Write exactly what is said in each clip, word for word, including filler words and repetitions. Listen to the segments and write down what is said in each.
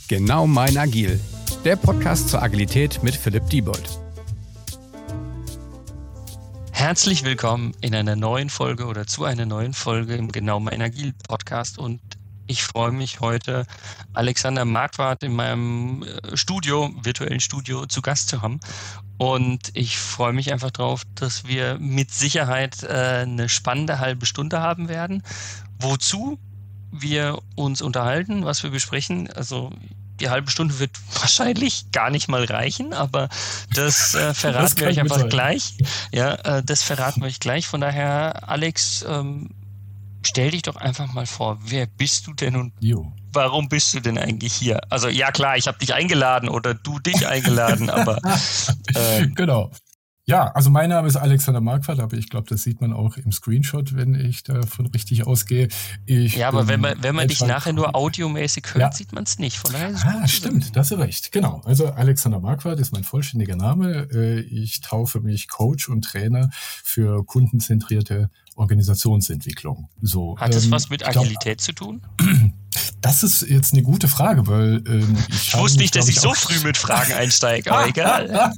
Genau mein Agil, der Podcast zur Agilität mit Philipp Diebold. Herzlich willkommen in einer neuen Folge oder zu einer neuen Folge im Genau mein Agil Podcast, und ich freue mich heute, Alexander Marquardt in meinem Studio, virtuellen Studio, zu Gast zu haben. Und ich freue mich einfach drauf, dass wir mit Sicherheit äh, eine spannende halbe Stunde haben werden. Wozu wir uns unterhalten, was wir besprechen, also die halbe Stunde wird wahrscheinlich gar nicht mal reichen, aber das äh, verraten das wir euch einfach sein. gleich. Ja, äh, das verraten wir euch gleich. Von daher, Alex, ähm, stell dich doch einfach mal vor, wer bist du denn und jo. warum bist du denn eigentlich hier? Also ja klar, ich habe dich eingeladen oder du dich eingeladen, aber äh, genau. Ja, also mein Name ist Alexander Marquardt, aber ich glaube, das sieht man auch im Screenshot, wenn ich davon richtig ausgehe. Ich ja, aber wenn man, wenn man dich nachher nur audiomäßig hört, ja. sieht man es nicht. Von daher ist ah, stimmt, da hast du recht. Genau, also Alexander Marquardt ist mein vollständiger Name. Ich taufe mich Coach und Trainer für kundenzentrierte Organisationsentwicklung. So, Hat das ähm, was mit Agilität glaub, zu tun? Das ist jetzt eine gute Frage, weil ähm, ich, ich wusste nicht, dass ich, ich so früh mit Fragen einsteige, aber egal.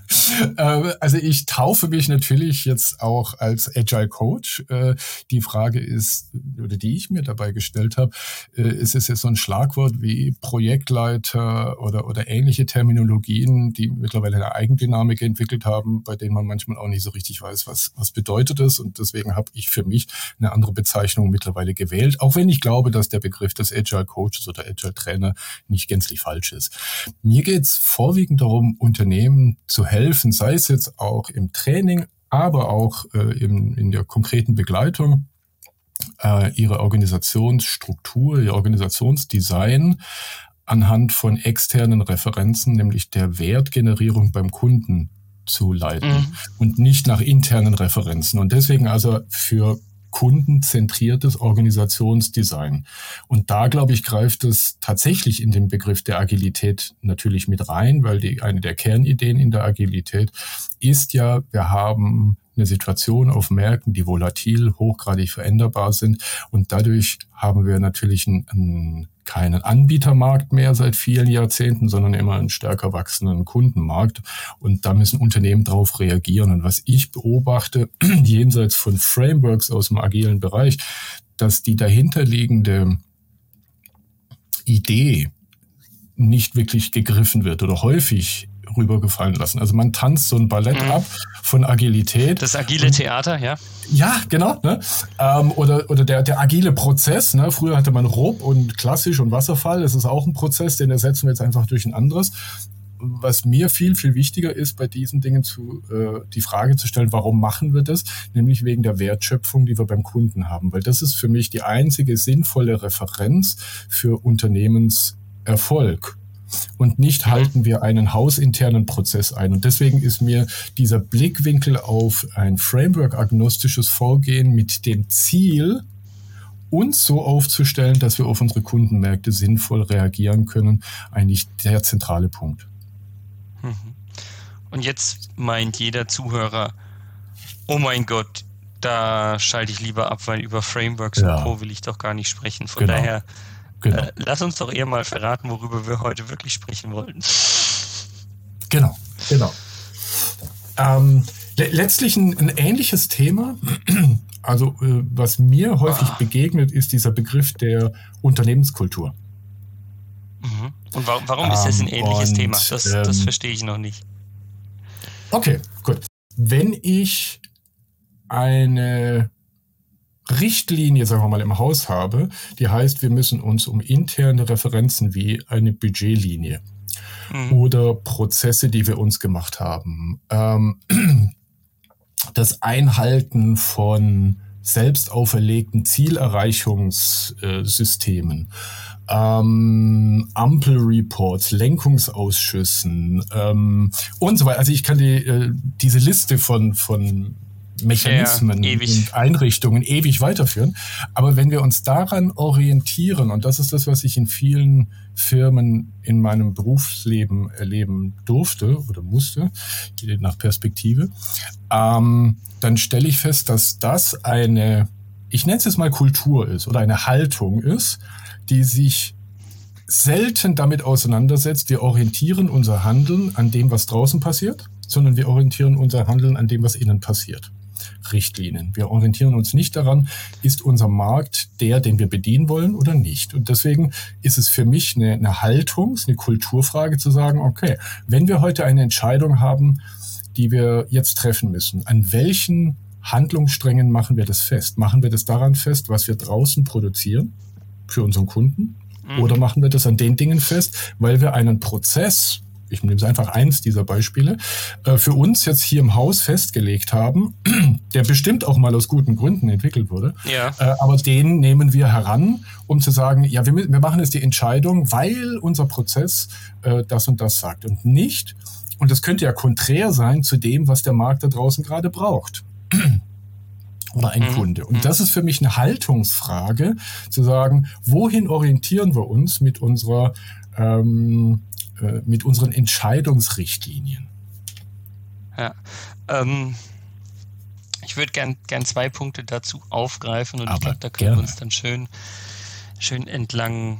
Also ich taufe mich natürlich jetzt auch als Agile Coach. Die Frage ist, oder die ich mir dabei gestellt habe, ist es jetzt so ein Schlagwort wie Projektleiter oder, oder ähnliche Terminologien, die mittlerweile eine Eigendynamik entwickelt haben, bei denen man manchmal auch nicht so richtig weiß, was, was bedeutet es. Und deswegen habe ich für mich eine andere Bezeichnung mittlerweile gewählt, auch wenn ich glaube, dass der Begriff des Agile Coaches oder Agile Trainer nicht gänzlich falsch ist. Mir geht es vorwiegend darum, Unternehmen zu helfen, sei es jetzt auch im Training, aber auch äh, im, in der konkreten Begleitung, äh, ihre Organisationsstruktur, ihr Organisationsdesign anhand von externen Referenzen, nämlich der Wertgenerierung beim Kunden zu leiten mhm. und nicht nach internen Referenzen. Und deswegen also für kundenzentriertes Organisationsdesign. Und da, glaube ich, greift es tatsächlich in den Begriff der Agilität natürlich mit rein, weil die, eine der Kernideen in der Agilität ist ja, wir haben eine Situation auf Märkten, die volatil, hochgradig veränderbar sind. Und dadurch haben wir natürlich einen, einen, keinen Anbietermarkt mehr seit vielen Jahrzehnten, sondern immer einen stärker wachsenden Kundenmarkt. Und da müssen Unternehmen drauf reagieren. Und was ich beobachte, jenseits von Frameworks aus dem agilen Bereich, dass die dahinterliegende Idee nicht wirklich gegriffen wird oder häufig rübergefallen lassen. Also man tanzt so ein Ballett mhm. ab von Agilität. Das agile Theater, ja. Ja, genau. Ne? Ähm, oder oder der, der agile Prozess. Ne? Früher hatte man R O B und klassisch und Wasserfall. Das ist auch ein Prozess, den ersetzen wir jetzt einfach durch ein anderes. Was mir viel, viel wichtiger ist, bei diesen Dingen zu äh, die Frage zu stellen, warum machen wir das? Nämlich wegen der Wertschöpfung, die wir beim Kunden haben. Weil das ist für mich die einzige sinnvolle Referenz für Unternehmenserfolg. Und nicht halten wir einen hausinternen Prozess ein. Und deswegen ist mir dieser Blickwinkel auf ein Framework-agnostisches Vorgehen mit dem Ziel, uns so aufzustellen, dass wir auf unsere Kundenmärkte sinnvoll reagieren können, eigentlich der zentrale Punkt. Und jetzt meint jeder Zuhörer, oh mein Gott, da schalte ich lieber ab, weil über Frameworks ja. und Co. will ich doch gar nicht sprechen. Von genau. daher Genau. Äh, lass uns doch eher mal verraten, worüber wir heute wirklich sprechen wollten. Genau, genau. Ähm, le- letztlich ein, ein ähnliches Thema, also äh, was mir häufig ah. begegnet, ist dieser Begriff der Unternehmenskultur. Mhm. Und warum, warum ähm, ist das ein ähnliches und, Thema? Das, ähm, das verstehe ich noch nicht. Okay, gut. Wenn ich eine Richtlinie, sagen wir mal, im Haus habe, die heißt, wir müssen uns um interne Referenzen wie eine Budgetlinie mhm. oder Prozesse, die wir uns gemacht haben, ähm, das Einhalten von selbst auferlegten Zielerreichungssystemen, ähm, Ampelreports, Lenkungsausschüssen ähm, und so weiter. Also ich kann die, äh, diese Liste von, von Mechanismen ja, und Einrichtungen ewig weiterführen. Aber wenn wir uns daran orientieren, und das ist das, was ich in vielen Firmen in meinem Berufsleben erleben durfte oder musste, je nach Perspektive, ähm, dann stelle ich fest, dass das eine, ich nenne es jetzt mal Kultur ist oder eine Haltung ist, die sich selten damit auseinandersetzt, wir orientieren unser Handeln an dem, was draußen passiert, sondern wir orientieren unser Handeln an dem, was innen passiert. Richtlinien. Wir orientieren uns nicht daran, ist unser Markt der, den wir bedienen wollen oder nicht. Und deswegen ist es für mich eine, eine Haltungs-, eine Kulturfrage zu sagen, okay, wenn wir heute eine Entscheidung haben, die wir jetzt treffen müssen, an welchen Handlungssträngen machen wir das fest? Machen wir das daran fest, was wir draußen produzieren für unseren Kunden? Mhm. Oder machen wir das an den Dingen fest, weil wir einen Prozess, ich nehme es einfach eins dieser Beispiele, für uns jetzt hier im Haus festgelegt haben, der bestimmt auch mal aus guten Gründen entwickelt wurde. Ja. Aber den nehmen wir heran, um zu sagen, ja, wir, wir machen jetzt die Entscheidung, weil unser Prozess das und das sagt. Und nicht, und das könnte ja konträr sein zu dem, was der Markt da draußen gerade braucht. Oder ein mhm. Kunde. Und das ist für mich eine Haltungsfrage, zu sagen, wohin orientieren wir uns mit unserer ähm, mit unseren Entscheidungsrichtlinien. Ja, ähm, ich würde gern, gern zwei Punkte dazu aufgreifen und Aber ich glaube, da können gerne. wir uns dann schön, schön entlang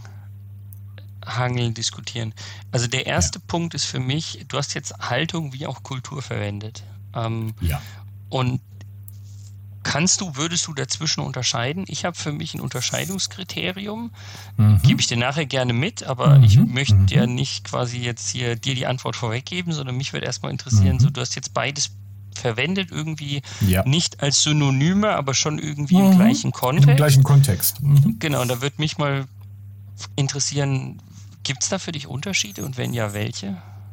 hangeln, diskutieren. Also der erste ja. Punkt ist für mich, du hast jetzt Haltung wie auch Kultur verwendet. Ähm, ja. Und Kannst du, würdest du dazwischen unterscheiden? Ich habe für mich ein Unterscheidungskriterium, mhm. gebe ich dir nachher gerne mit, aber mhm. ich möchte mhm. ja nicht quasi jetzt hier dir die Antwort vorweggeben, sondern mich würde erstmal interessieren, mhm. so du hast jetzt beides verwendet, irgendwie ja. nicht als Synonyme, aber schon irgendwie mhm. im gleichen Kontext. Im gleichen Kontext. Mhm. Genau, und da würde mich mal interessieren, gibt es da für dich Unterschiede und wenn ja, welche?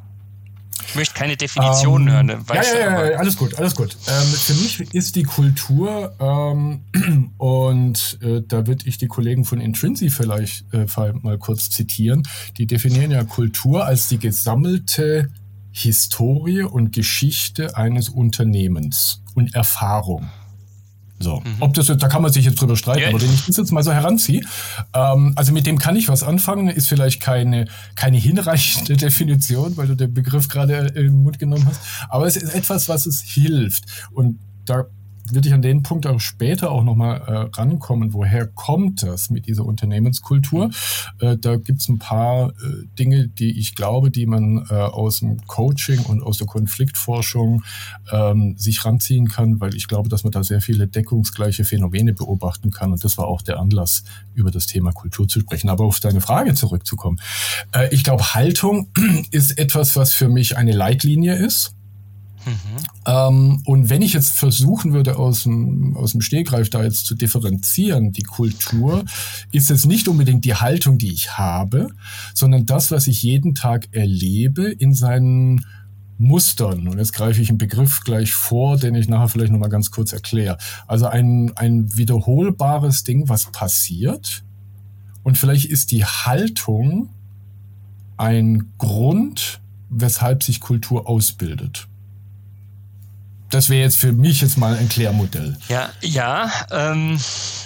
Ich möchte keine Definition ähm, hören. Weißt ja, ja, ja, alles gut, alles gut. Ähm, für mich ist die Kultur, ähm, und äh, da würde ich die Kollegen von Intrinsi vielleicht äh, mal kurz zitieren, die definieren ja Kultur als die gesammelte Historie und Geschichte eines Unternehmens und Erfahrung. So, mhm. ob das, da kann man sich jetzt drüber streiten, ja. aber wenn ich das jetzt mal so heranziehe, ähm, also mit dem kann ich was anfangen, ist vielleicht keine, keine hinreichende Definition, weil du den Begriff gerade in den Mund genommen hast, aber es ist etwas, was es hilft. Und da würde ich an den Punkt auch später auch nochmal äh, rankommen, woher kommt das mit dieser Unternehmenskultur? Äh, da gibt es ein paar äh, Dinge, die ich glaube, die man äh, aus dem Coaching und aus der Konfliktforschung ähm, sich ranziehen kann, weil ich glaube, dass man da sehr viele deckungsgleiche Phänomene beobachten kann und das war auch der Anlass, über das Thema Kultur zu sprechen. Aber auf deine Frage zurückzukommen. Äh, ich glaube, Haltung ist etwas, was für mich eine Leitlinie ist. Mhm. Ähm, und wenn ich jetzt versuchen würde, aus dem, aus dem Stegreif da jetzt zu differenzieren, die Kultur ist jetzt nicht unbedingt die Haltung, die ich habe, sondern das, was ich jeden Tag erlebe in seinen Mustern. Und jetzt greife ich einen Begriff gleich vor, den ich nachher vielleicht nochmal ganz kurz erkläre. Also ein, ein wiederholbares Ding, was passiert. Und vielleicht ist die Haltung ein Grund, weshalb sich Kultur ausbildet. Das wäre jetzt für mich jetzt mal ein Klärmodell. Ja, ja. Ähm,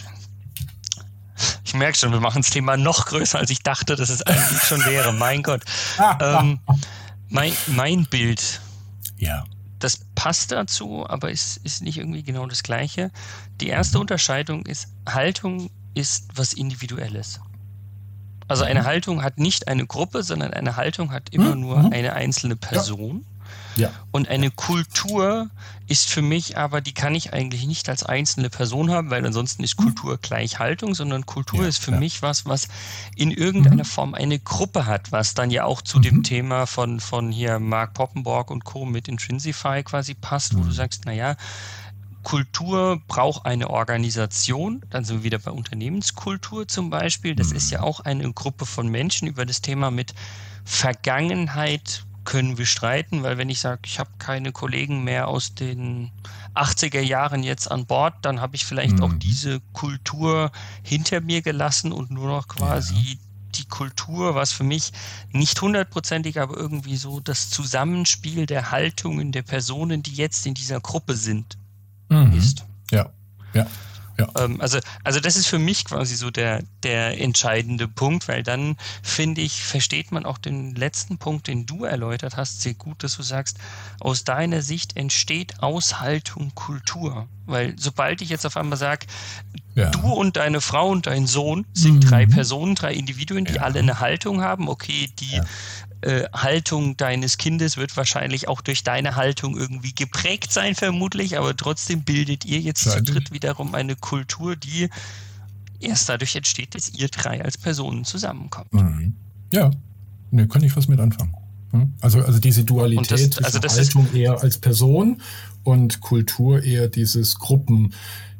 ich merke schon, wir machen das Thema noch größer, als ich dachte, dass es eigentlich schon wäre. Mein Gott. Ähm, mein, mein Bild, ja. das passt dazu, aber ist, ist nicht irgendwie genau das Gleiche. Die erste Unterscheidung ist, Haltung ist was Individuelles. Also eine Haltung hat nicht eine Gruppe, sondern eine Haltung hat immer mhm. nur eine einzelne Person. Ja. Ja. Und eine Kultur ist für mich aber, die kann ich eigentlich nicht als einzelne Person haben, weil ansonsten ist Kultur gleich Haltung, sondern Kultur ja, ist für ja. mich was, was in irgendeiner mhm. Form eine Gruppe hat, was dann ja auch zu mhm. dem Thema von, von hier Mark Poppenborg und Co. mit Intrinsify quasi passt, wo mhm. du sagst, naja, Kultur braucht eine Organisation, dann sind wir wieder bei Unternehmenskultur zum Beispiel, das mhm. ist ja auch eine Gruppe von Menschen. Über das Thema mit Vergangenheit können wir streiten, weil wenn ich sage, ich habe keine Kollegen mehr aus den achtziger Jahren jetzt an Bord, dann habe ich vielleicht mhm. auch diese Kultur hinter mir gelassen und nur noch quasi ja. die Kultur, was für mich nicht hundertprozentig, aber irgendwie so das Zusammenspiel der Haltungen der Personen, die jetzt in dieser Gruppe sind, mhm. ist. Ja, ja. Ja. Ähm, also, also das ist für mich quasi so der, der entscheidende Punkt, weil dann, finde ich, versteht man auch den letzten Punkt, den du erläutert hast, sehr gut, dass du sagst, aus deiner Sicht entsteht aus Haltung Kultur. Weil sobald ich jetzt auf einmal sage, ja. du und deine Frau und dein Sohn sind mhm. drei Personen, drei Individuen, die ja. alle eine Haltung haben, okay, die ja. Äh, Haltung deines Kindes wird wahrscheinlich auch durch deine Haltung irgendwie geprägt sein, vermutlich, aber trotzdem bildet ihr jetzt zu dritt wiederum eine Kultur, die erst dadurch entsteht, dass ihr drei als Personen zusammenkommt. Mhm. Ja, ne, kann ich was mit anfangen. Also, also diese Dualität das, zwischen also das Haltung eher als Person und Kultur eher dieses Gruppen.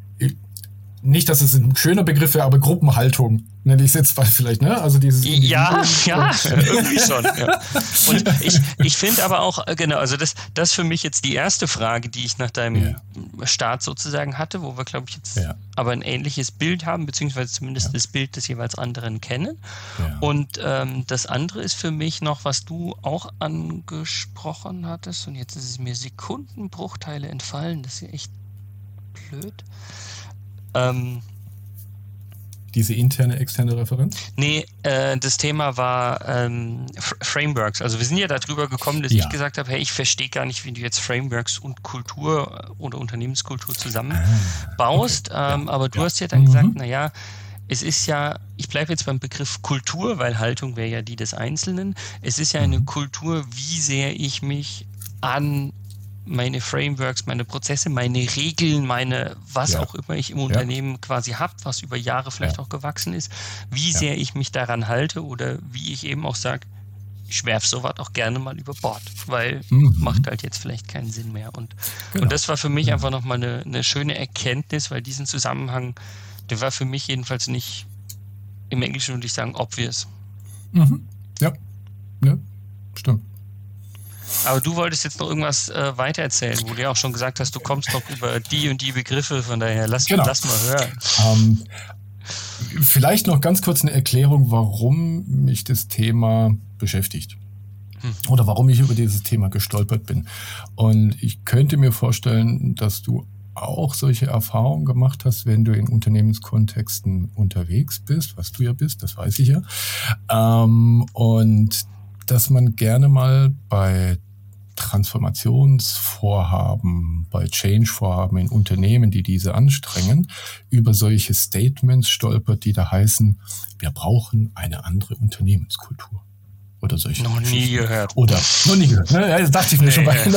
Nicht, dass es ein schöner Begriff wäre, aber Gruppenhaltung nenne ich es jetzt vielleicht, ne? Also dieses ja, ja, irgendwie schon. Ja. Und ich, ich finde aber auch, genau, also das, das ist für mich jetzt die erste Frage, die ich nach deinem ja. Start sozusagen hatte, wo wir, glaube ich, jetzt ja. aber ein ähnliches Bild haben, beziehungsweise zumindest ja. das Bild des jeweils anderen kennen. Ja. Und ähm, das andere ist für mich noch, was du auch angesprochen hattest, und jetzt ist es mir Sekundenbruchteile entfallen, das ist ja echt blöd. Ähm, Diese interne, externe Referenz? Nee, äh, das Thema war ähm, F- Frameworks. Also wir sind ja darüber gekommen, dass ja. ich gesagt habe, hey, ich verstehe gar nicht, wie du jetzt Frameworks und Kultur oder Unternehmenskultur zusammenbaust. Ah, okay. ähm, ja. Aber du ja. hast ja dann mhm. gesagt, naja, es ist ja, ich bleibe jetzt beim Begriff Kultur, weil Haltung wäre ja die des Einzelnen. Es ist ja eine mhm. Kultur, wie sehr ich mich an meine Frameworks, meine Prozesse, meine Regeln, meine, was ja. auch immer ich im Unternehmen ja. quasi habe, was über Jahre vielleicht ja. auch gewachsen ist, wie ja. sehr ich mich daran halte oder wie ich eben auch sage, ich werfe sowas auch gerne mal über Bord, weil mhm. macht halt jetzt vielleicht keinen Sinn mehr. Und, genau. und das war für mich mhm. einfach nochmal eine, eine schöne Erkenntnis, weil diesen Zusammenhang, der war für mich jedenfalls nicht, im Englischen würde ich sagen, obvious. Mhm. Ja, ja, stimmt. Aber du wolltest jetzt noch irgendwas äh, weitererzählen, wo du ja auch schon gesagt hast, du kommst noch über die und die Begriffe, von daher lass, genau. lass mal hören. Ähm, vielleicht noch ganz kurz eine Erklärung, warum mich das Thema beschäftigt. Hm. Oder warum ich über dieses Thema gestolpert bin. Und ich könnte mir vorstellen, dass du auch solche Erfahrungen gemacht hast, wenn du in Unternehmenskontexten unterwegs bist, was du ja bist, das weiß ich ja. Ähm, und dass man gerne mal bei Transformationsvorhaben, bei Change-Vorhaben in Unternehmen, die diese anstrengen, über solche Statements stolpert, die da heißen, wir brauchen eine andere Unternehmenskultur. Oder solche Noch nie gehört. Oder, noch nie gehört. Ne? Ja, das dachte ich mir nee. schon mal.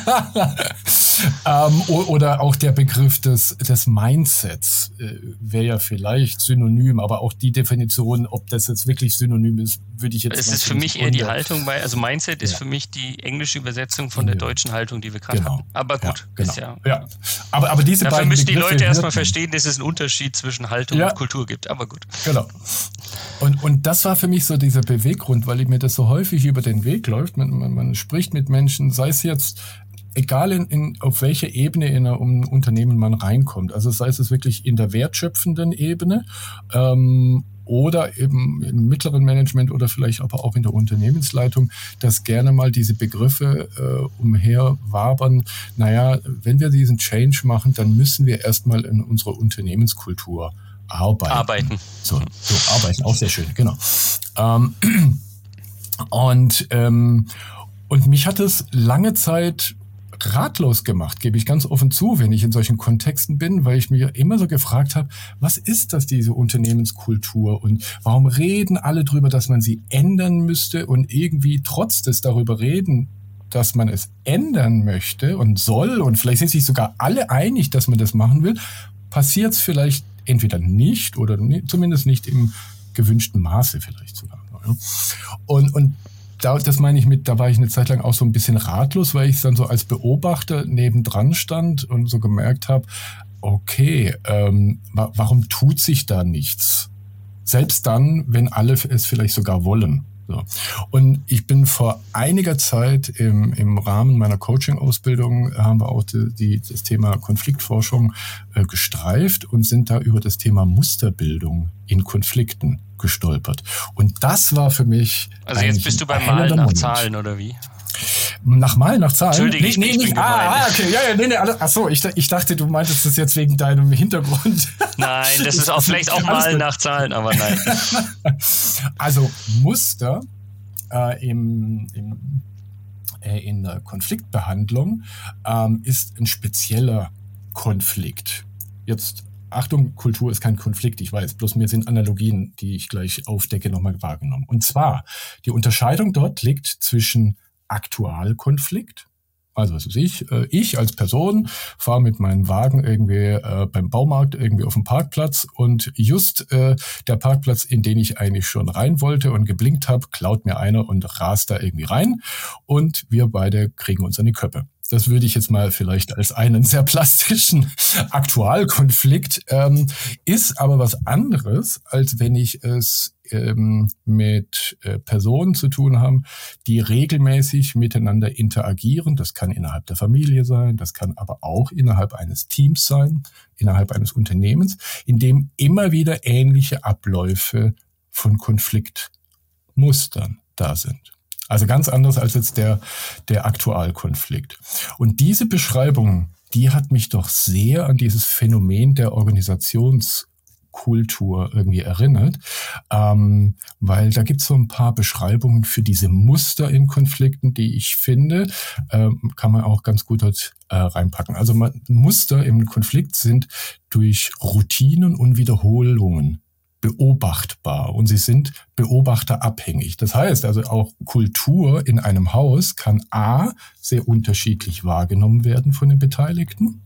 ähm, oder auch der Begriff des, des Mindsets äh, wäre ja vielleicht synonym, aber auch die Definition, ob das jetzt wirklich synonym ist, würde ich jetzt Es ist für mich eher die Haltung, bei, also Mindset ist ja. für mich die englische Übersetzung von der deutschen Haltung, die wir gerade genau. hatten. Aber gut, ja, genau. ist ja. ja. Aber, aber diese Dafür beiden müssen die Begriffe Leute erstmal verstehen, dass es einen Unterschied zwischen Haltung ja. und Kultur gibt. Aber gut. Genau. Und, und das war für mich so dieser Beweggrund, weil ich mir das so häufig über den Weg läuft. Man, man, man spricht mit Menschen, sei es jetzt, egal in, in, auf welche Ebene in einem Unternehmen man reinkommt. Also sei es wirklich in der wertschöpfenden Ebene ähm, oder eben im mittleren Management oder vielleicht aber auch in der Unternehmensleitung, dass gerne mal diese Begriffe äh, umherwabern. Naja, wenn wir diesen Change machen, dann müssen wir erstmal in unserer Unternehmenskultur arbeiten. Arbeiten. So, so arbeiten, auch sehr schön, genau. Ähm, und, ähm, und mich hat es lange Zeit ratlos gemacht, gebe ich ganz offen zu, wenn ich in solchen Kontexten bin, weil ich mir immer so gefragt habe, was ist das, diese Unternehmenskultur und warum reden alle drüber, dass man sie ändern müsste und irgendwie trotz des darüber reden, dass man es ändern möchte und soll und vielleicht sind sich sogar alle einig, dass man das machen will, passiert es vielleicht entweder nicht oder nie, zumindest nicht im gewünschten Maße vielleicht sogar. Ja. Und, und da, das meine ich mit, da war ich eine Zeit lang auch so ein bisschen ratlos, weil ich dann so als Beobachter nebendran stand und so gemerkt habe, okay, ähm, wa- warum tut sich da nichts? Selbst dann, wenn alle es vielleicht sogar wollen. So. Und ich bin vor einiger Zeit im, im Rahmen meiner Coaching-Ausbildung haben wir auch die, die, das Thema Konfliktforschung äh, gestreift und sind da über das Thema Musterbildung in Konflikten gestolpert. Und das war für mich Also jetzt bist du beim Malen nach Zahlen oder wie? Nach Mal, nach Zahlen? Entschuldige, nee, ich, nee, ich nicht. bin Ah, ah, okay, ja, ja, nee, nee, alles. Ach so, ich, ich dachte, du meintest das jetzt wegen deinem Hintergrund. Nein, das ist auch vielleicht auch mal nach Zahlen, aber nein. Also Muster äh, im, im, äh, in der Konfliktbehandlung ähm, ist ein spezieller Konflikt. Jetzt Achtung, Kultur ist kein Konflikt, ich weiß, bloß mir sind Analogien, die ich gleich aufdecke, nochmal wahrgenommen. Und zwar, die Unterscheidung dort liegt zwischen Aktualkonflikt, also was weiß ich, äh, ich als Person fahre mit meinem Wagen irgendwie äh, beim Baumarkt irgendwie auf dem Parkplatz und just äh, der Parkplatz, in den ich eigentlich schon rein wollte und geblinkt habe, klaut mir einer und rast da irgendwie rein und wir beide kriegen uns an die Köppe. Das würde ich jetzt mal vielleicht als einen sehr plastischen Aktualkonflikt, ähm, ist aber was anderes, als wenn ich es ähm, mit äh, Personen zu tun habe, die regelmäßig miteinander interagieren. Das kann innerhalb der Familie sein, das kann aber auch innerhalb eines Teams sein, innerhalb eines Unternehmens, in dem immer wieder ähnliche Abläufe von Konfliktmustern da sind. Also ganz anders als jetzt der, der Aktualkonflikt. Und diese Beschreibung, die hat mich doch sehr an dieses Phänomen der Organisationskultur irgendwie erinnert, ähm, weil da gibt es so ein paar Beschreibungen für diese Muster in Konflikten, die ich finde, ähm, kann man auch ganz gut dort äh, reinpacken. Also man, Muster im Konflikt sind durch Routinen und Wiederholungen beobachtbar und sie sind beobachterabhängig. Das heißt also auch Kultur in einem Haus kann A, sehr unterschiedlich wahrgenommen werden von den Beteiligten,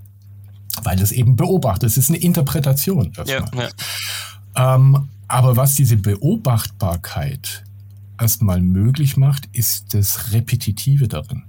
weil es eben beobachtet, es ist eine Interpretation erstmal. Ja, ja. Ähm, aber was diese Beobachtbarkeit erstmal möglich macht, ist das Repetitive darin.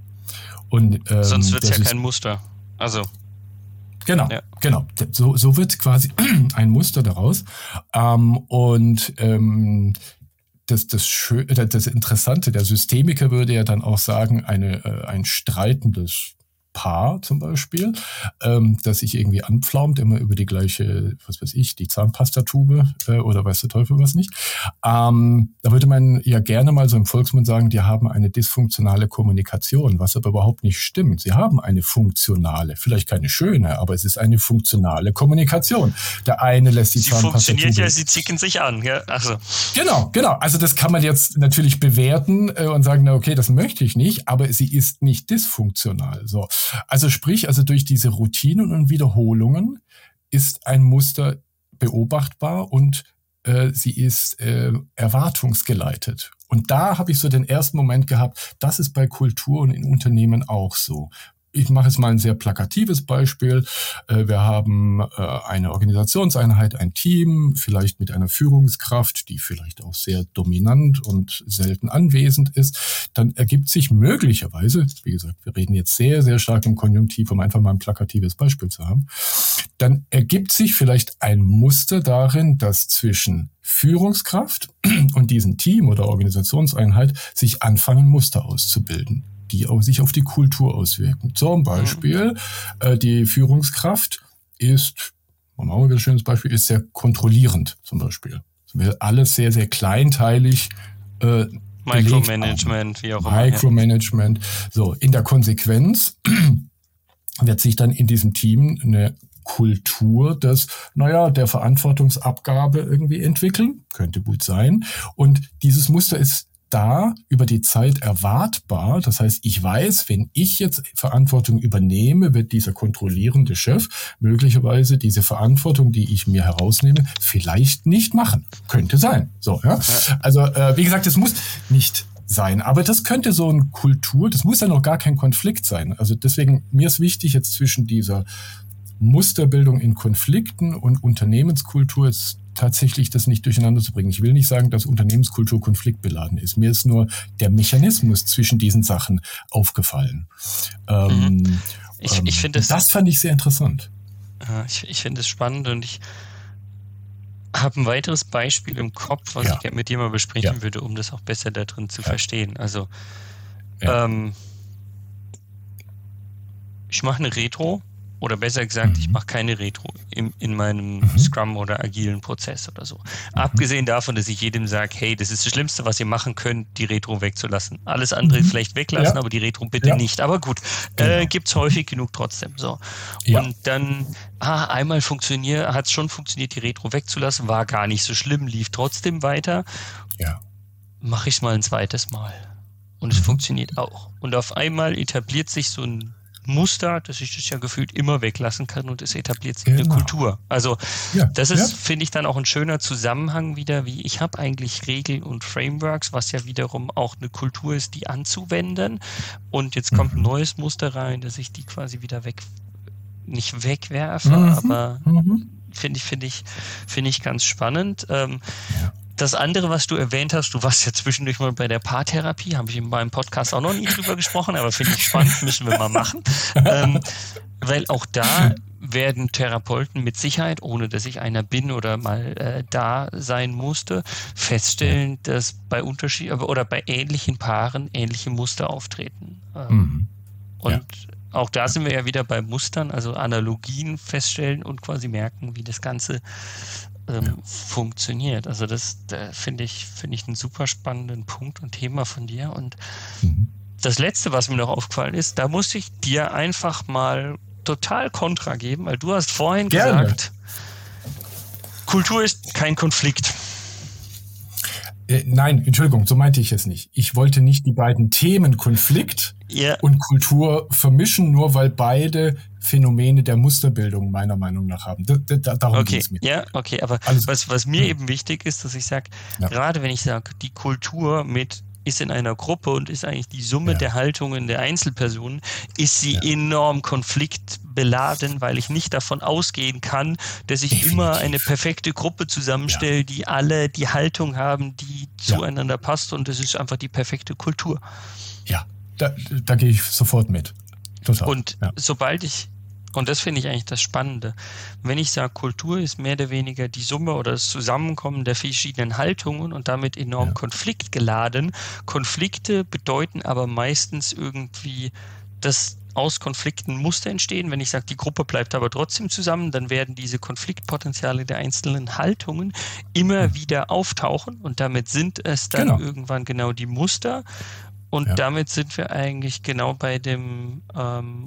Und, ähm, sonst wird es ja kein Muster. Also Genau, ja. genau. So, so wird quasi ein Muster daraus. Ähm, und ähm, das, das, Schö- das Interessante, der Systemiker würde ja dann auch sagen, eine, äh, ein streitendes Paar zum Beispiel, ähm, das sich irgendwie anpflaumt, immer über die gleiche, was weiß ich, die Zahnpastatube äh, oder weiß der Teufel was nicht. Ähm, da würde man ja gerne mal so im Volksmund sagen, die haben eine dysfunktionale Kommunikation, was aber überhaupt nicht stimmt. Sie haben eine funktionale, vielleicht keine schöne, aber es ist eine funktionale Kommunikation. Der eine lässt die sie Zahnpastatube... Sie funktioniert ja, sie zicken sich an. Ja? Ach so. Genau, genau. Also das kann man jetzt natürlich bewerten äh, und sagen, na okay, das möchte ich nicht, aber sie ist nicht dysfunktional. So. Also sprich, also durch diese Routinen und Wiederholungen ist ein Muster beobachtbar und äh, sie ist äh, erwartungsgeleitet. Und da habe ich so den ersten Moment gehabt, das ist bei Kultur und in Unternehmen auch so. Ich mache jetzt mal ein sehr plakatives Beispiel. Wir haben eine Organisationseinheit, ein Team, vielleicht mit einer Führungskraft, die vielleicht auch sehr dominant und selten anwesend ist. Dann ergibt sich möglicherweise, wie gesagt, wir reden jetzt sehr, sehr stark im Konjunktiv, um einfach mal ein plakatives Beispiel zu haben, dann ergibt sich vielleicht ein Muster darin, dass zwischen Führungskraft und diesem Team oder Organisationseinheit sich anfangen, Muster auszubilden, die sich auf die Kultur auswirken. Zum Beispiel, äh, die Führungskraft ist, machen wir mal ein schönes Beispiel, ist sehr kontrollierend zum Beispiel. Sie will alles sehr, sehr kleinteilig äh, Micromanagement, wie auch immer. Micromanagement. Ja. So, in der Konsequenz wird sich dann in diesem Team eine Kultur des, naja, der Verantwortungsabgabe irgendwie entwickeln. Könnte gut sein. Und dieses Muster ist da über die Zeit erwartbar. Das heißt, ich weiß, wenn ich jetzt Verantwortung übernehme, wird dieser kontrollierende Chef möglicherweise diese Verantwortung, die ich mir herausnehme, vielleicht nicht machen. Könnte sein. So, ja. Also, äh, wie gesagt, es muss nicht sein. Aber das könnte so eine Kultur, das muss ja noch gar kein Konflikt sein. Also deswegen, mir ist wichtig, jetzt zwischen dieser Musterbildung in Konflikten und Unternehmenskultur jetzt tatsächlich das nicht durcheinander zu bringen. Ich will nicht sagen, dass Unternehmenskultur konfliktbeladen ist. Mir ist nur der Mechanismus zwischen diesen Sachen aufgefallen. Mhm. Ähm, ich ich finde das, das fand ich sehr interessant. Ich, ich finde es spannend und ich habe ein weiteres Beispiel im Kopf, was ja. ich mit dir mal besprechen ja. würde, um das auch besser da drin zu ja. verstehen. Also ja. ähm, ich mache eine Retro Oder besser gesagt, Mhm. ich mache keine Retro im, in meinem Mhm. Scrum oder agilen Prozess oder so. Mhm. Abgesehen davon, dass ich jedem sage, hey, das ist das Schlimmste, was ihr machen könnt, die Retro wegzulassen. Alles andere Mhm. vielleicht weglassen, Ja. aber die Retro bitte Ja. nicht. Aber gut, Genau. äh, gibt es häufig genug trotzdem. So. Ja. Und dann, ah, einmal funktioniert, hat es schon funktioniert, die Retro wegzulassen, war gar nicht so schlimm, lief trotzdem weiter. Ja. Mache ich es mal ein zweites Mal. Und es Mhm. funktioniert auch. Und auf einmal etabliert sich so ein Muster, dass ich das ja gefühlt immer weglassen kann und es etabliert sich eine Genau. Kultur. Also Ja. das ist, Ja. finde ich, dann auch ein schöner Zusammenhang wieder, wie ich habe eigentlich Regeln und Frameworks, was ja wiederum auch eine Kultur ist, die anzuwenden. Und jetzt kommt ein Mhm. neues Muster rein, dass ich die quasi wieder weg, nicht wegwerfe, Mhm. aber Mhm. finde ich, finde ich, finde ich ganz spannend. Ähm, Ja. Das andere, was du erwähnt hast, du warst ja zwischendurch mal bei der Paartherapie, habe ich in meinem Podcast auch noch nie drüber gesprochen, aber finde ich spannend, müssen wir mal machen. Ähm, weil auch da werden Therapeuten mit Sicherheit, ohne dass ich einer bin oder mal äh, da sein musste, feststellen, dass bei Unterschied oder bei ähnlichen Paaren ähnliche Muster auftreten. Ähm, Mhm. und Ja. auch da sind wir ja wieder bei Mustern, also Analogien feststellen und quasi merken, wie das Ganze ähm, Ja. funktioniert. Also das da finde ich, finde ich einen super spannenden Punkt und Thema von dir. Und Mhm. das Letzte, was mir noch aufgefallen ist, da muss ich dir einfach mal total Kontra geben, weil du hast vorhin Gerne. gesagt, Kultur ist kein Konflikt. Äh, nein, Entschuldigung, so meinte ich es nicht. Ich wollte nicht die beiden Themen Konflikt Ja, und Kultur vermischen, nur weil beide Phänomene der Musterbildung meiner Meinung nach haben. Da, da, darum ging okay, es mir. ja, okay, aber Alles was, was mir eben wichtig ist, dass ich sage, Ja. gerade wenn ich sage, die Kultur mit ist in einer Gruppe und ist eigentlich die Summe Ja. der Haltungen der Einzelpersonen, ist sie Ja. enorm konfliktbeladen, weil ich nicht davon ausgehen kann, dass ich Definitiv. immer eine perfekte Gruppe zusammenstelle, die alle die Haltung haben, die Ja. zueinander passt, und das ist einfach die perfekte Kultur. Ja, da, da gehe ich sofort mit. Total. Und ja. sobald ich, und das finde ich eigentlich das Spannende, wenn ich sage, Kultur ist mehr oder weniger die Summe oder das Zusammenkommen der verschiedenen Haltungen und damit enorm Ja. konfliktgeladen. Konflikte bedeuten aber meistens irgendwie, dass aus Konflikten Muster entstehen. Wenn ich sage, die Gruppe bleibt aber trotzdem zusammen, dann werden diese Konfliktpotenziale der einzelnen Haltungen immer Mhm. wieder auftauchen, und damit sind es dann Genau. irgendwann genau die Muster. Und Ja. damit sind wir eigentlich genau bei dem ähm,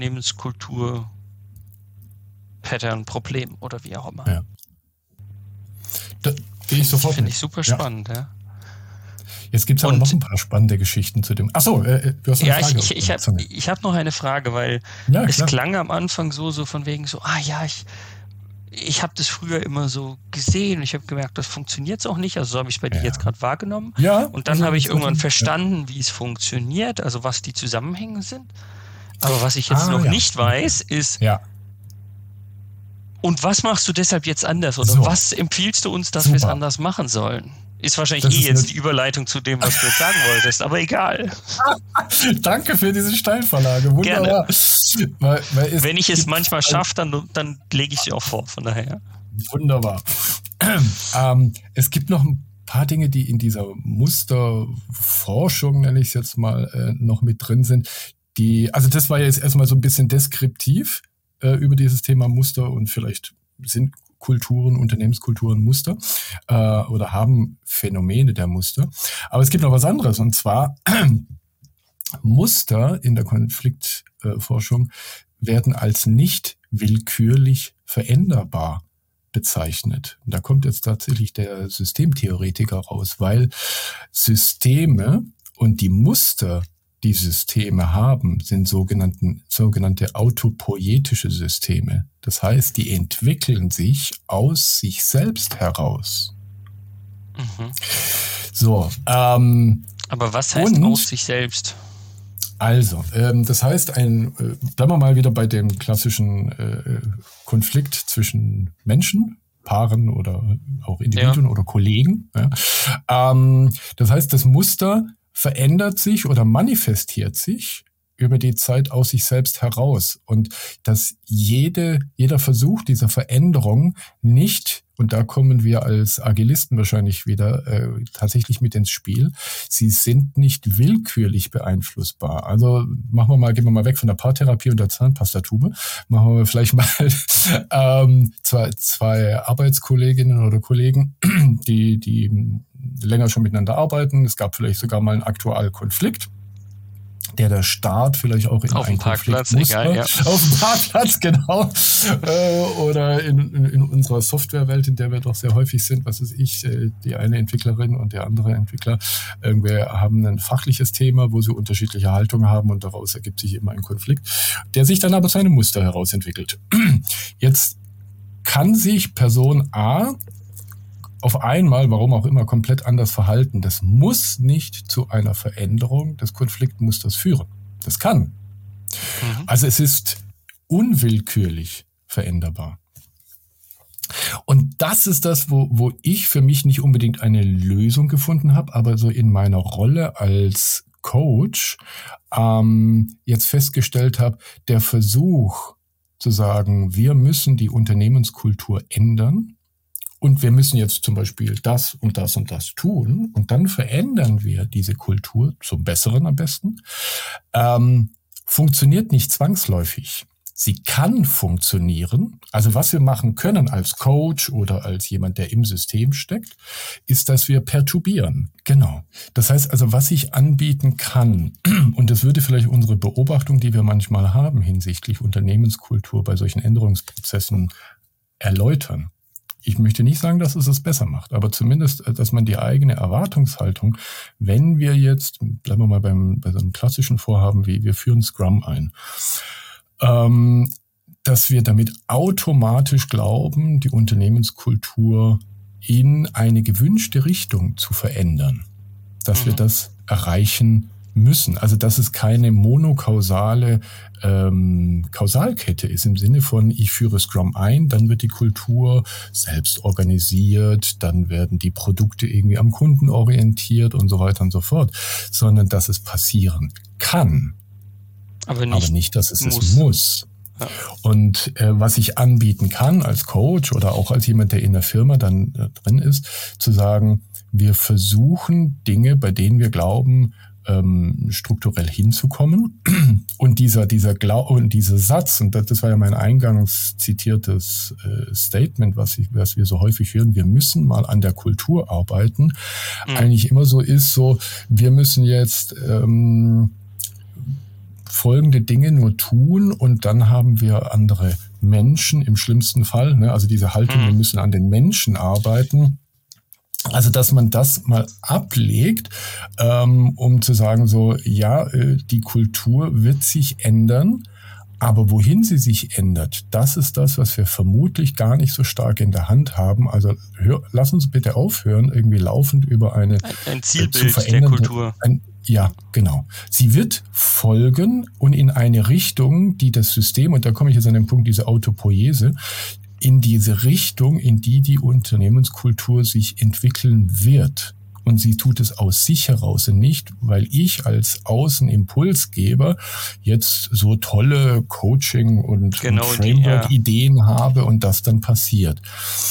Unternehmenskultur-Pattern-Problem oder wie auch immer. Ja. Da gehe ich sofort Finde mit. ich super Ja. spannend, ja. Jetzt gibt es aber Und- noch ein paar spannende Geschichten zu dem. Achso, äh, du hast eine Ja, ich, Frage. ich, ich habe Zunge. ich hab noch eine Frage, weil Ja, es klar. klang am Anfang so, so von wegen so, ah ja, ich, ich habe das früher immer so gesehen und ich habe gemerkt, das funktioniert auch nicht. Also so habe ich es bei dir Ja. jetzt gerade wahrgenommen. Ja, Und dann also habe ich das irgendwann wird- verstanden, wie es funktioniert, also was die Zusammenhänge sind. Aber was ich jetzt Ah, noch ja. nicht weiß, ist, Ja, und was machst du deshalb jetzt anders? Oder So. was empfiehlst du uns, dass wir es Super. anders machen sollen? Ist wahrscheinlich Das eh ist jetzt eine- die Überleitung zu dem, was du jetzt sagen wolltest, aber egal. danke für diese Steilvorlage. Wunderbar. Weil, weil es Wenn ich es gibt manchmal ein- schaffe, dann, dann lege ich sie auch vor, von daher. Wunderbar. ähm, es gibt noch ein paar Dinge, die in dieser Musterforschung, nenne ich es jetzt mal, äh, noch mit drin sind. Die, also das war jetzt erstmal so ein bisschen deskriptiv äh, über dieses Thema Muster, und vielleicht sind Kulturen, Unternehmenskulturen Muster äh, oder haben Phänomene der Muster. Aber es gibt noch was anderes, und zwar Muster in der Konfliktforschung werden als nicht willkürlich veränderbar bezeichnet. Und da kommt jetzt tatsächlich der Systemtheoretiker raus, weil Systeme und die Muster, die Systeme haben, sind sogenannten, sogenannte autopoietische Systeme. Das heißt, die entwickeln sich aus sich selbst heraus. Mhm. So, ähm, Aber was heißt Und- aus sich selbst? Also, ähm, das heißt, ein, äh, bleiben wir mal wieder bei dem klassischen äh, Konflikt zwischen Menschen, Paaren oder auch Individuen oder Kollegen. Ja. Ähm, das heißt, das Muster verändert sich oder manifestiert sich über die Zeit aus sich selbst heraus und dass jede, jeder Versuch dieser Veränderung nicht, und da kommen wir als Agilisten wahrscheinlich wieder äh, tatsächlich mit ins Spiel, sie sind nicht willkürlich beeinflussbar. Also machen wir mal, gehen wir mal weg von der Paartherapie und der Zahnpastatube, machen wir vielleicht mal ähm, zwei, zwei Arbeitskolleginnen oder Kollegen, die, die länger schon miteinander arbeiten. Es gab vielleicht sogar mal einen Aktualkonflikt, der der Staat vielleicht auch in auf einen dem Parkplatz, Konflikt egal, ja. Auf dem Parkplatz, genau. äh, oder in, in, in unserer Softwarewelt, in der wir doch sehr häufig sind, was weiß ich, die eine Entwicklerin und der andere Entwickler, irgendwie haben ein fachliches Thema, wo sie unterschiedliche Haltungen haben und daraus ergibt sich immer ein Konflikt, der sich dann aber seine Muster herausentwickelt. Jetzt kann sich Person A auf einmal, warum auch immer, komplett anders verhalten. Das muss nicht zu einer Veränderung des Konfliktmusters führen. Das kann. Mhm. Also es ist unwillkürlich veränderbar. Und das ist das, wo, wo ich für mich nicht unbedingt eine Lösung gefunden habe, aber so in meiner Rolle als Coach ähm, jetzt festgestellt habe, der Versuch zu sagen, wir müssen die Unternehmenskultur ändern, und wir müssen jetzt zum Beispiel das und das und das tun und dann verändern wir diese Kultur zum Besseren am besten, ähm, funktioniert nicht zwangsläufig. Sie kann funktionieren. Also was wir machen können als Coach oder als jemand, der im System steckt, ist, dass wir perturbieren. Genau. Das heißt also, was ich anbieten kann, und das würde vielleicht unsere Beobachtung, die wir manchmal haben hinsichtlich Unternehmenskultur bei solchen Änderungsprozessen erläutern. Ich möchte nicht sagen, dass es es besser macht, aber zumindest, dass man die eigene Erwartungshaltung, wenn wir jetzt, bleiben wir mal beim, bei so einem klassischen Vorhaben wie wir führen Scrum ein, ähm, dass wir damit automatisch glauben, die Unternehmenskultur in eine gewünschte Richtung zu verändern, dass mhm. wir das erreichen müssen. Also dass es keine monokausale ähm, Kausalkette ist im Sinne von, ich führe Scrum ein, dann wird die Kultur selbst organisiert, dann werden die Produkte irgendwie am Kunden orientiert und so weiter und so fort, sondern dass es passieren kann, aber nicht, aber nicht dass es muss. Es muss. Ja. Und äh, was ich anbieten kann als Coach oder auch als jemand, der in der Firma dann äh, drin ist, zu sagen, wir versuchen Dinge, bei denen wir glauben, strukturell hinzukommen. Und dieser, dieser Glau- und dieser Satz, und das war ja mein eingangs zitiertes äh, Statement, was, ich, was wir so häufig hören, wir müssen mal an der Kultur arbeiten, mhm. eigentlich immer so ist, so, wir müssen jetzt ähm, folgende Dinge nur tun und dann haben wir andere Menschen im schlimmsten Fall, ne? Also diese Haltung, mhm. wir müssen an den Menschen arbeiten. Also, dass man das mal ablegt, ähm, um zu sagen, so, ja, äh, die Kultur wird sich ändern, aber wohin sie sich ändert, das ist das, was wir vermutlich gar nicht so stark in der Hand haben. Also, hör, lass uns bitte aufhören, irgendwie laufend über eine ein, ein Zielbild äh, der Kultur. Ein, ja, genau. Sie wird folgen und in eine Richtung, die das System, und da komme ich jetzt an den Punkt, diese Autopoiese, in diese Richtung, in die die Unternehmenskultur sich entwickeln wird. Und sie tut es aus sich heraus und nicht, weil ich als Außenimpulsgeber jetzt so tolle Coaching- und, genau und Framework-Ideen ja. habe und das dann passiert.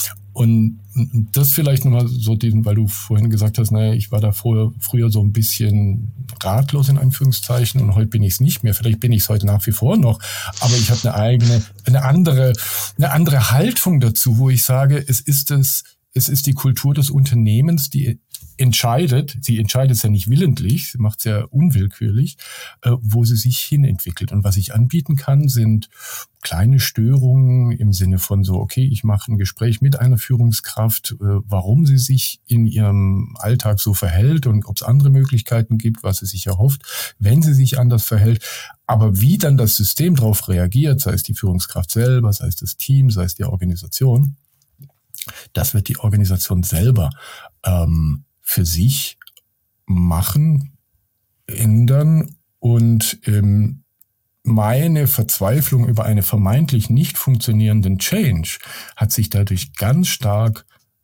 Und das vielleicht nochmal so diesen, weil du vorhin gesagt hast, naja, ich war da früher, früher so ein bisschen ratlos in Anführungszeichen und heute bin ich es nicht mehr. Vielleicht bin ich es heute nach wie vor noch, aber ich habe eine eigene, eine andere, eine andere Haltung dazu, wo ich sage, es ist es, es ist die Kultur des Unternehmens, die entscheidet, sie entscheidet es ja nicht willentlich, sie macht es ja unwillkürlich, äh, wo sie sich hinentwickelt. Und was ich anbieten kann, sind kleine Störungen im Sinne von so, okay, ich mache ein Gespräch mit einer Führungskraft, äh, warum sie sich in ihrem Alltag so verhält und ob es andere Möglichkeiten gibt, was sie sich erhofft, wenn sie sich anders verhält. Aber wie dann das System darauf reagiert, sei es die Führungskraft selber, sei es das Team, sei es die Organisation, das wird die Organisation selber ähm, für sich machen, ändern und ähm, meine Verzweiflung über einen vermeintlich nicht funktionierenden Change hat sich dadurch ganz stark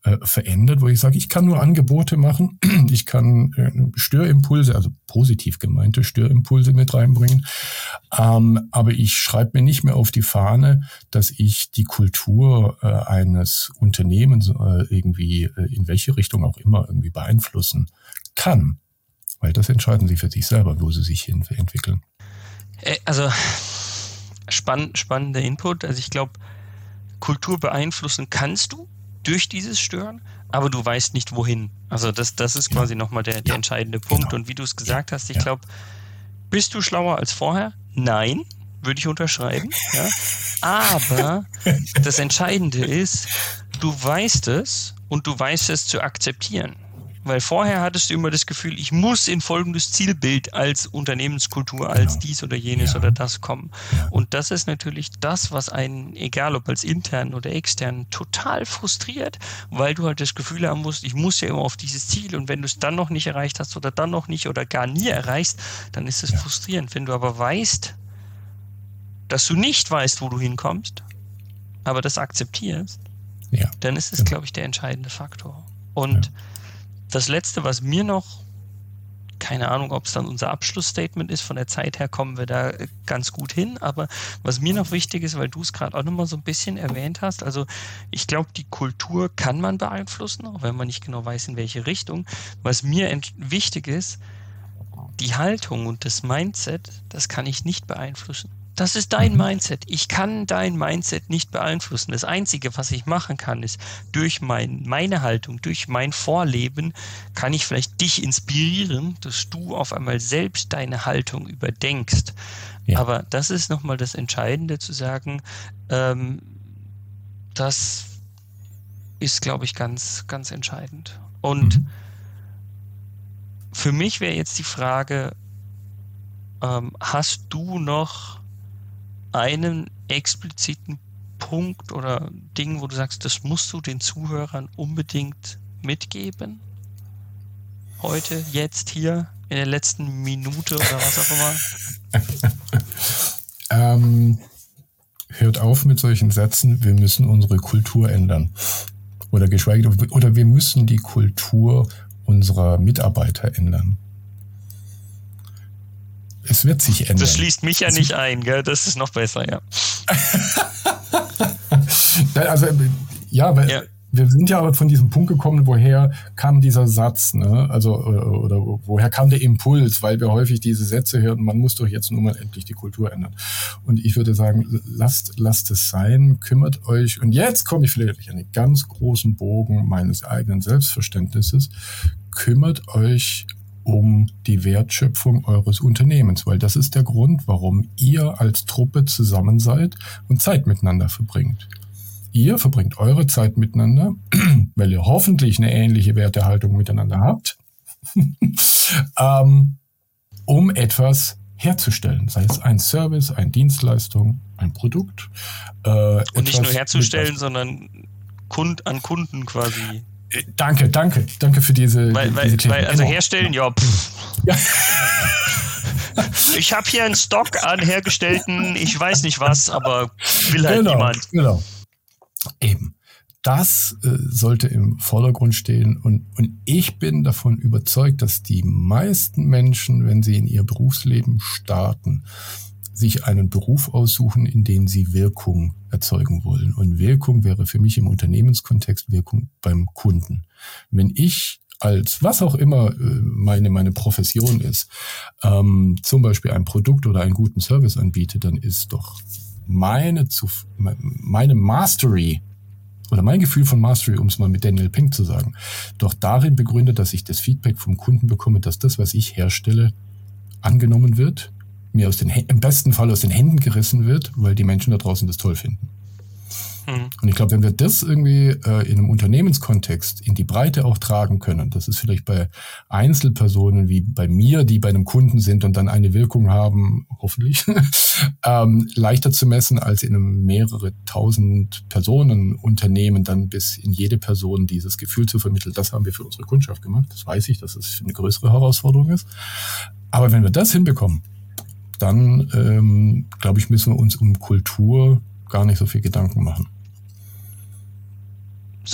äh, verändert, wo ich sage, ich kann nur Angebote machen, ich kann äh, Störimpulse, also positiv gemeinte Störimpulse mit reinbringen, ähm, aber ich schreibe mir nicht mehr auf die Fahne, dass ich die Kultur äh, eines Unternehmens äh, irgendwie äh, in welche Richtung auch immer irgendwie beeinflussen kann, weil das entscheiden sie für sich selber, wo sie sich hin entwickeln. Also spann, spannender Input. Also ich glaube, Kultur beeinflussen kannst du durch dieses Stören, aber du weißt nicht wohin. Also das, das ist quasi ja. nochmal der, der ja. entscheidende Punkt. Genau. Und wie du es gesagt ja. hast, ich ja. glaube, bist du schlauer als vorher? Nein, würde ich unterschreiben. Ja. Aber das Entscheidende ist, du weißt es und du weißt es zu akzeptieren. Weil vorher hattest du immer das Gefühl, ich muss in folgendes Zielbild als Unternehmenskultur, als genau. dies oder jenes ja. oder das kommen. Ja. Und das ist natürlich das, was einen, egal ob als intern oder extern, total frustriert, weil du halt das Gefühl haben musst, ich muss ja immer auf dieses Ziel und wenn du es dann noch nicht erreicht hast oder dann noch nicht oder gar nie erreichst, dann ist es ja. frustrierend. Wenn du aber weißt, dass du nicht weißt, wo du hinkommst, aber das akzeptierst, ja. dann ist es, genau. glaube ich, der entscheidende Faktor. Und ja. das Letzte, was mir noch, keine Ahnung, ob es dann unser Abschlussstatement ist, von der Zeit her kommen wir da ganz gut hin, aber was mir noch wichtig ist, weil du es gerade auch nochmal so ein bisschen erwähnt hast, also ich glaube, die Kultur kann man beeinflussen, auch wenn man nicht genau weiß, in welche Richtung. Was mir ent- wichtig ist, die Haltung und das Mindset, das kann ich nicht beeinflussen. Das ist dein Mindset. Ich kann dein Mindset nicht beeinflussen. Das Einzige, was ich machen kann, ist, durch mein, meine Haltung, durch mein Vorleben, kann ich vielleicht dich inspirieren, dass du auf einmal selbst deine Haltung überdenkst. Ja. Aber das ist nochmal das Entscheidende, zu sagen, ähm, das ist, glaube ich, ganz, ganz entscheidend. Und mhm. für mich wäre jetzt die Frage, ähm, hast du noch einen expliziten Punkt oder Ding, wo du sagst, das musst du den Zuhörern unbedingt mitgeben? Heute, jetzt, hier, in der letzten Minute oder was auch immer? ähm, hört auf mit solchen Sätzen, wir müssen unsere Kultur ändern. Oder geschweige oder wir müssen die Kultur unserer Mitarbeiter ändern. Es wird sich ändern. Das schließt mich ja nicht ein, gell? Das ist noch besser, ja. also, ja, weil ja. wir sind ja aber von diesem Punkt gekommen, woher kam dieser Satz, ne? Also, oder, oder woher kam der Impuls, weil wir häufig diese Sätze hören, man muss doch jetzt nun mal endlich die Kultur ändern. Und ich würde sagen, lasst, lasst es sein, kümmert euch, und jetzt komme ich vielleicht an den ganz großen Bogen meines eigenen Selbstverständnisses, kümmert euch um die Wertschöpfung eures Unternehmens, weil das ist der Grund, warum ihr als Truppe zusammen seid und Zeit miteinander verbringt. Ihr verbringt eure Zeit miteinander, weil ihr hoffentlich eine ähnliche Wertehaltung miteinander habt, ähm, um etwas herzustellen, sei es ein Service, eine Dienstleistung, ein Produkt. Äh, und nicht nur herzustellen, sondern Kund, an Kunden quasi. Danke, danke, danke für diese, weil, weil, diese weil, Also genau. herstellen, ja. Pff. ja. Ich habe hier einen Stock an hergestellten, ich weiß nicht was, aber will halt genau, niemand. Genau. Eben. Das äh, sollte im Vordergrund stehen, und, und ich bin davon überzeugt, dass die meisten Menschen, wenn sie in ihr Berufsleben starten, sich einen Beruf aussuchen, in dem sie Wirkung erzeugen wollen. Und Wirkung wäre für mich im Unternehmenskontext Wirkung beim Kunden. Wenn ich als, was auch immer meine, meine Profession ist, ähm, zum Beispiel ein Produkt oder einen guten Service anbiete, dann ist doch meine, meine Mastery oder mein Gefühl von Mastery, um es mal mit Daniel Pink zu sagen, doch darin begründet, dass ich das Feedback vom Kunden bekomme, dass das, was ich herstelle, angenommen wird, mir aus den, im besten Fall aus den Händen gerissen wird, weil die Menschen da draußen das toll finden. Mhm. Und ich glaube, wenn wir das irgendwie äh, in einem Unternehmenskontext in die Breite auch tragen können, das ist vielleicht bei Einzelpersonen wie bei mir, die bei einem Kunden sind und dann eine Wirkung haben, hoffentlich, ähm, leichter zu messen als in einem mehrere tausend Personen Unternehmen, dann bis in jede Person dieses Gefühl zu vermitteln. Das haben wir für unsere Kundschaft gemacht. Das weiß ich, dass es eine größere Herausforderung ist. Aber wenn wir das hinbekommen, dann, ähm, glaube ich, müssen wir uns um Kultur gar nicht so viel Gedanken machen. So,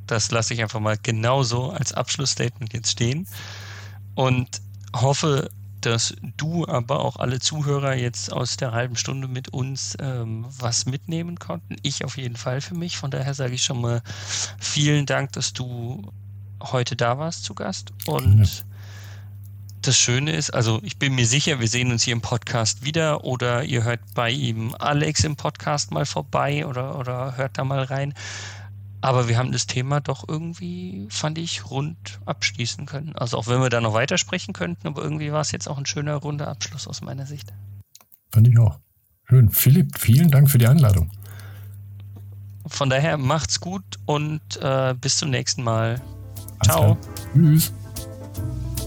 Das lasse ich einfach mal genauso als Abschlussstatement jetzt stehen und hoffe, dass du, aber auch alle Zuhörer jetzt aus der halben Stunde mit uns ähm, was mitnehmen konnten. Ich auf jeden Fall für mich. Von daher sage ich schon mal vielen Dank, dass du heute da warst zu Gast. Und ja. Das Schöne ist, also ich bin mir sicher, wir sehen uns hier im Podcast wieder oder ihr hört bei ihm Alex im Podcast mal vorbei oder, oder hört da mal rein. Aber wir haben das Thema doch irgendwie, fand ich, rund abschließen können. Also auch wenn wir da noch weitersprechen könnten, aber irgendwie war es jetzt auch ein schöner, runder Abschluss aus meiner Sicht. Fand ich auch. Schön. Philipp, vielen Dank für die Einladung. Von daher macht's gut und äh, bis zum nächsten Mal. Ciao. Tschüss.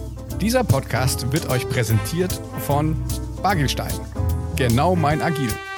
Dieser Podcast wird euch präsentiert von Bagelstein. Genau mein Agil.